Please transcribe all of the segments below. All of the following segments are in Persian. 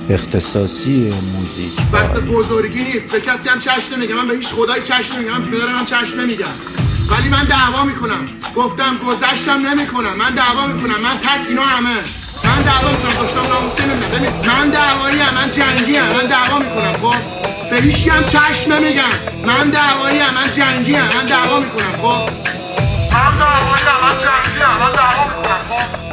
اختصاصی موزیک بحث بزرگی نیست. به کسی هم چشم نمیگم، من به هیچ خدایی چشم نمیگم، من پدرم هم چشم نمیگم، ولی من دعوا میکنم. گفتم گذشتم نمیکنم، من دعوا میکنم. من تک اینا همه من دعوا میکنم. داشتم ناموسی نمیدم. ببین من دعواییم، من جنگیم، من دعوا میکنم. خب به هیچ هم چشم نمیگم. من دعواییم، من جنگیم، من دعوا میکنم. خب من دعواییم، من جنگیم، من دعوا میکنم. خب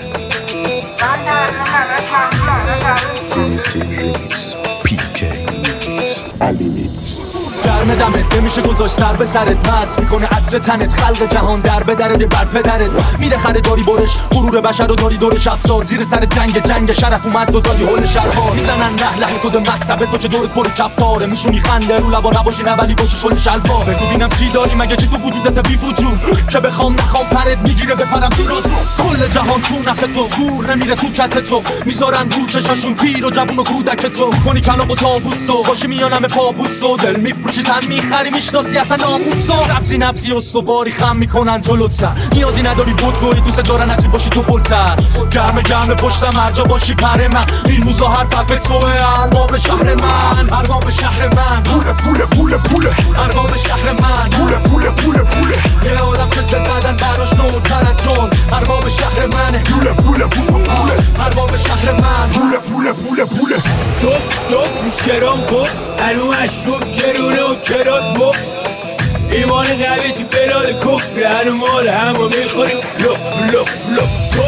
گرم دمت نمیشه گذاشت سر به سرت، مست میکنه عطر تنت، خلق جهان در به درت بر پدرت. میره خریداری برش، غرور بشر رو داری دورش افسار، زیر سر جنگ شرف اومد و داری هول شرها. میزنن له کد مصبه تو که دورت پر کفتاره، میشونی خنده رو لبا نباشی نه ولی باشی شل شلوار. بگو ببینم چی داری مگه چی تو وجودت بی وجود، که بخوام نخوام پرت میگیره بپرم دیروز. کل جهان تو نخ تو، زور نمیره تو کت تو، میذارن رو چشاشون پیر و جوون و کودک تو. کنی کلاغ و طاووس و باشی میانم پابوس و دل میفروشی تن میخری میشناسی اصلا ناموس و نبضی و صباری خم میکنن جلوت سر. نیازی نداری بدوی دوست دارن اجی باشی تو بلتر. گرم پشتم هر جا باشی پر من، این موزا حرفت توه. ارباب شهر من، ارباب شهر من، پوله ارباب شهر من، پوله یه آدم چشم زدن براش نوترن چون ارباب شهر منه. پوله ارباب شهر من، پوله توف کرام گفت هنو مشروب گرونه و کرات بخ. ایمان قوی تو بلاد کفر، هنو مال همو میخوریم لف.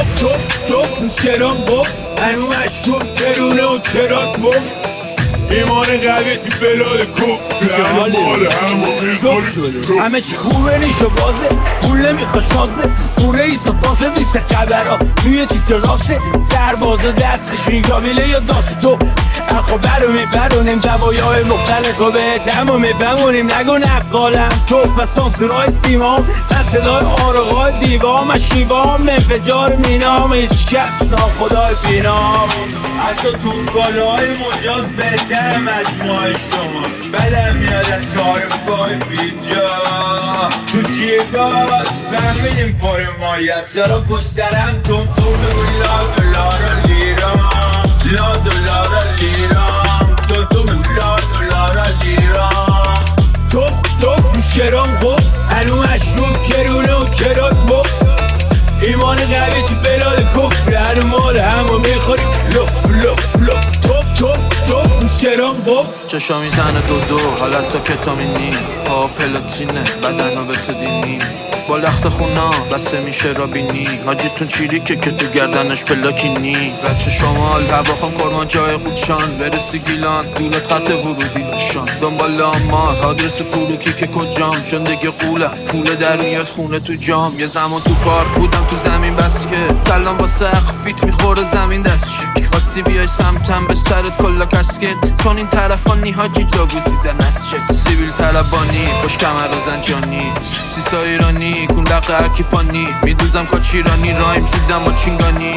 توف کرام گفت هنو مشروب گرونه و کرات بخ. ایمان قوی تو بلاد کفر، هنو مال همو میخوریم. همه چی خوبه نیشه بازه، پول نمیخوا شازه، قوره ایسا فازه نیسه خبرها توی تیتر راسه. سربازا دستشون گابیله یا داست تو اخو برونیم جوایای مختلف و به تمام بمونیم. نگو نقالم توف و سانسورای سیمام، من صدای آرقای دیوام و شیوام، انفجار مینام هیچ کس ناخدای بینام. حتی تو کالای مجاز بهتر مجموعه شماست، بدم میادن تعارفای بیجا تو جیبات فهمیدیم پر مایی است. یارا پشترم تون بگوی لا دلار لیران، لا دلار لیران، تو لا دلار لیران. توف کرام خوب هنو مشروب کرونه و کرات بخ. ایمان قوی تو بلاد کفر، هنو مال همو میخوریم لف. توف کرام خوب چشا میزنه دو حالت تا کتامینی، پا پلاتینه بدنو به تو دینی، با لخت خونا بسته میشه را بینی. حاجیتون چیریکه که تو گردنش پلاکینی. بچه شمال هواخان کرمان جای خودشان، برسی گیلان دولت خط ورودی داشان. دنبال آمار آدرس کروکی که کجام، چون دیگه قولم پول در میاد خونه تو جام. یه زمان تو پارک بودم تو زمین بس که کلام واسه فیت میخوره زمین دست شک. خواستی بیای سمتم به سرت کلا کسکت، چون این طرفانی حاجی جا گزیدن از چک. سیبیل طلبانی خوش کمر و زنجانی، سیسا ایرانی کن لقه هرکی پانی. میدوزم کاچیرانی رایم شدم با چینگانی.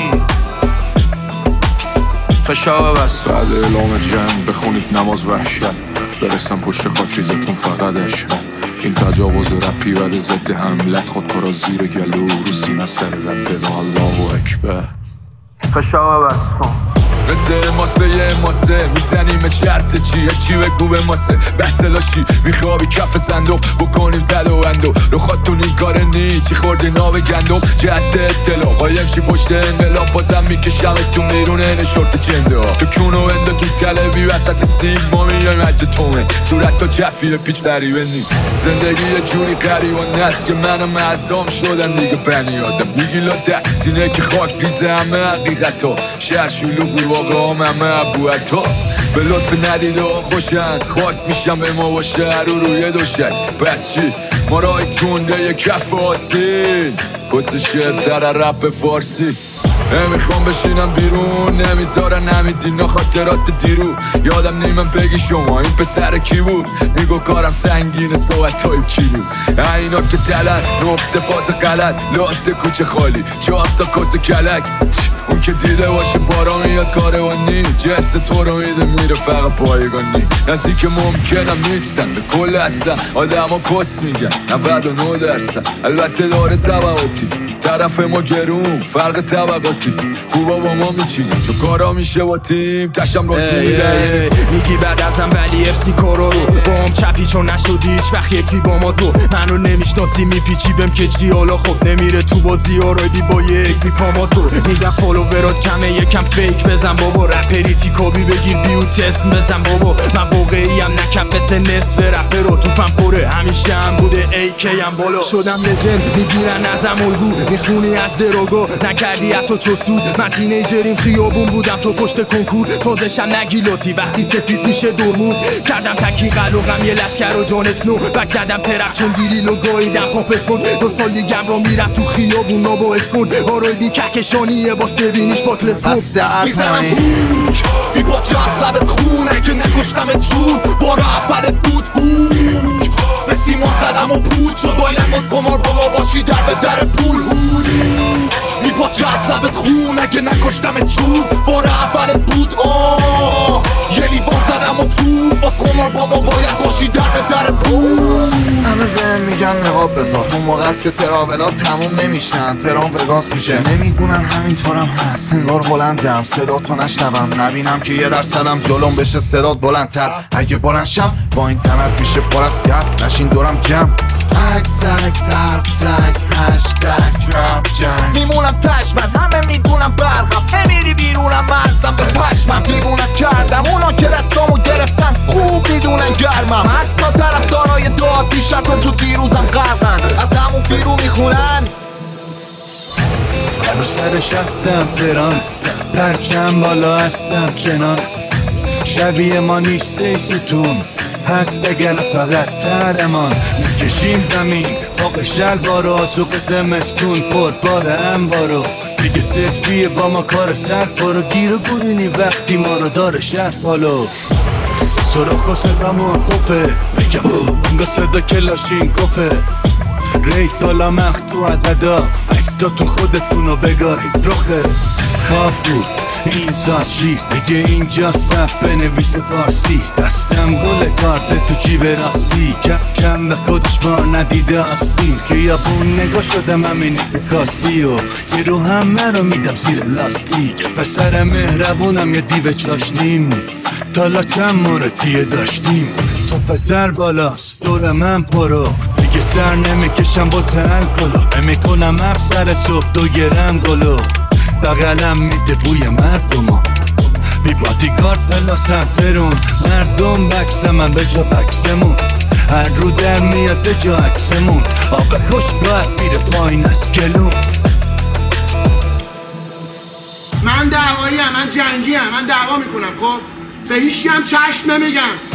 خشاب بست بعد اعلام جنگ بخونید نماز وحشت، برسم پشت خاک ریزتون فقط عشق. این تجاوز رپی و ضد حملت، خودکارا زیر گلو رو سینه سر رپ را الله اکبر. خشاب بست کن مثل ماست به یه ماسه میزنیم شرط چی بگو به ماسه. بحث لاشی میخوابی کف صندوق بکنیم زد و اندو رو خودتون این کار نی. چی خوردی ناو گندم جهت اطلاع قایم شی پشت انقلاب، بازم میکشم تو میرونه نشورت جنده ها. تو کونو انده تو تلوی وسط سیگما میایم عجه تومه صورت تا جفیر پیچ قریبه نی. زندگی یه جوری قریبان است که منم معصام شدن دیگه بنی آدم دیگه لاده سینه که خاک ریزه همه حقیقت ها. شهر شلوغ واقعا همه عبوعتا به لطف ندیده ها خوشن. خاک میشم به ما باشه رو روی دوشک. پس چی؟ ما رای کنده یه کف آسین پس شعرتر رپ فارسی. نمیخوام بشینم بیرون نمیذارن نمیدینا خاطرات دیرو. یادم نیمم بگی شما این پسر کی بود، میگو کارم سنگینه صحبت های کیلو. اینا که دلن نقطه فاز غلط، لاته کوچه خالی 4 تا کاسه کلک. اون که دیده باشه بارا میاد کاروانی، جس تو رو میده میره فقط پایگانی. نزدیک ممکنم نیستن به کل اصلا، آدم ها کس میگن 99%. البته داره تبعاتی طرف ما گرون فرق طبقاتی خوبا با ما میچینیم چون کارا میشه با تیم تشم راستی میره میگی بعد ازم ولی افسی کارا رو با هم چپی چون نشدی هیچ وقت یکی با ما تو منو نمیشناسی میپیچی بهم کجی حالا خب نمیره تو بازی ها رایدی با یک میپا ما تو میگم فالوورات کمه یکم فیک بزن بابا رپری تیکابی بگیر بیو تست بزن بابا من واقعی هم نکم مثل نصف رپر رو توپم پره همیشه هم بوده AK هم بالا شدم لجند میگیرن ازم الگو میخونی از دروگو نکردی حتی چستود من تینیجریم خیابون بودم تو پشت کنکور تازشم نگیلاتی وقتی سفید میشه دورمون کردم تکی قلوقم یه لشکر و جان اسنو بک زدم پرخون دیریل و گاییدم پاپت بود 2 سال دیگم را میرم تو خیابون با اسپون آرای بی کهکشانیه باز ببینیش با تلسکوپ میزنم بوک بی پاچه از لبت خونه که نکشتمت چون بارا اولت بود بوک به سیمان زدم و پود شد باید باز قمار بابا باشی در به در پول بی پاچه از لبت خونه که نکشتمت چون بارا اولت بود یه لیوان زدم و پول باز قمار بابا باید باشی در به در پول همه بهم میگن نقاب بذار اون موقع است که تراولات تموم نمیشن ترام وگاس میشه نمیدونن همینطورم هست انگار بلندم صدات رو نشنوم نبینم که یه درصدم جلوم بشه صدات بلندتر اگه بلند شم با این تنت میشه پر از گفت نشین دورم جمع عکس حرف تک هشتگ رپ جنگ میمونم پشمم همه میدونم برقم نمیری بیرونم مرزم به پشمم بیرونم کردم اونا که دستامو گرفتن خوب میدونن گرمم حتی طرفدارای داد پیشتون تو دیروزم غرقن از همون بیرون میخونن هنو سرش هستم تران پرچم بالا هستم چنان شبیه ما نیست ای ستون هست اگر فقط ترمان میکشیم زمین فوق شلوار و آسوق زمستون پر هم بارو دیگه صرفیه با ما کار سر پارو گیر و گرونی وقتی ما رو داره شهر فالو سراخ و صدامون خوفه میگم انگا صدا کلاشین کفه ریت بالا مخت تو عددا اکتاتون خودتونو بگارید رخه خواب بود این ساعت شیر دیگه اینجا صف بنویس فارسی دستم گل کارت تو جیب راستی کم به خودش ما ندیده آستین خیابون نگاه شدم همینی تو کاستی و یه رو همه رو میدم زیر لاستیک پسر مهربونم یه دیو چاشنیم تالا چند موردیه داشتیم تو پسر بالاست دور من پرو دیگه سر نمیکشم با الکلو نمیکنم افسر صبح 2 گرم گلو بغلم میده بوی مردمو بی بادیگارد پلاسم ترون مردم بکس من به جا بکسمون هر رو در میاد به جا عکسمون آب خوشگاه میره پایین از گلون من دعواییم من جنگیم من دعوا میکنم خب به هیچ هم چشم نمیگم